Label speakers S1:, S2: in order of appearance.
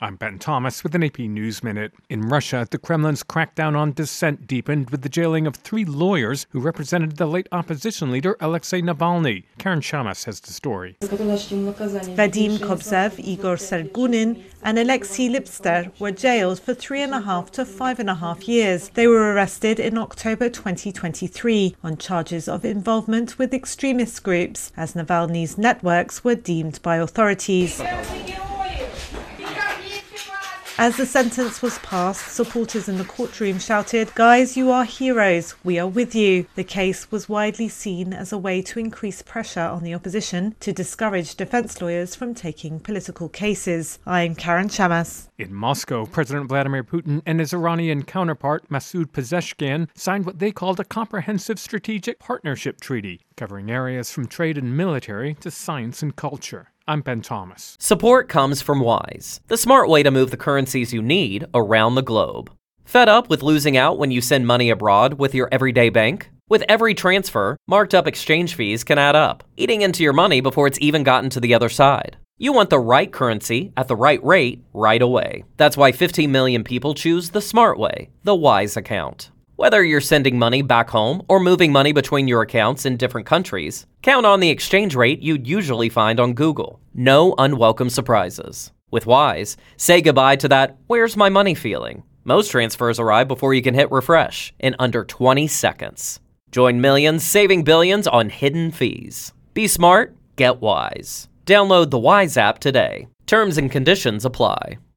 S1: I'm Ben Thomas with an AP News Minute. In Russia, the Kremlin's crackdown on dissent deepened with the jailing of 3 lawyers who represented the late opposition leader Alexei Navalny. Karen Shamas has the story.
S2: Vadim Kobzev, Igor Sergunin and Alexei Lipster were jailed for 3.5 to 5.5 years. They were arrested in October 2023 on charges of involvement with extremist groups, as Navalny's networks were deemed by authorities. As the sentence was passed, supporters in the courtroom shouted, "Guys, you are heroes. We are with you." The case was widely seen as a way to increase pressure on the opposition to discourage defense lawyers from taking political cases. I'm Karen Shamas.
S1: In Moscow, President Vladimir Putin and his Iranian counterpart, Masoud Pezeshkian, signed what they called a comprehensive strategic partnership treaty, covering areas from trade and military to science and culture. I'm Ben Thomas.
S3: Support comes from Wise, the smart way to move the currencies you need around the globe. Fed up with losing out when you send money abroad with your everyday bank? With every transfer, marked up exchange fees can add up, eating into your money before it's even gotten to the other side. You want the right currency at the right rate right away. That's why 15 million people choose the smart way, the Wise account. Whether you're sending money back home or moving money between your accounts in different countries, count on the exchange rate you'd usually find on Google. No unwelcome surprises. With Wise, say goodbye to that "where's my money" feeling. Most transfers arrive before you can hit refresh in under 20 seconds. Join millions saving billions on hidden fees. Be smart, get Wise. Download the Wise app today. Terms and conditions apply.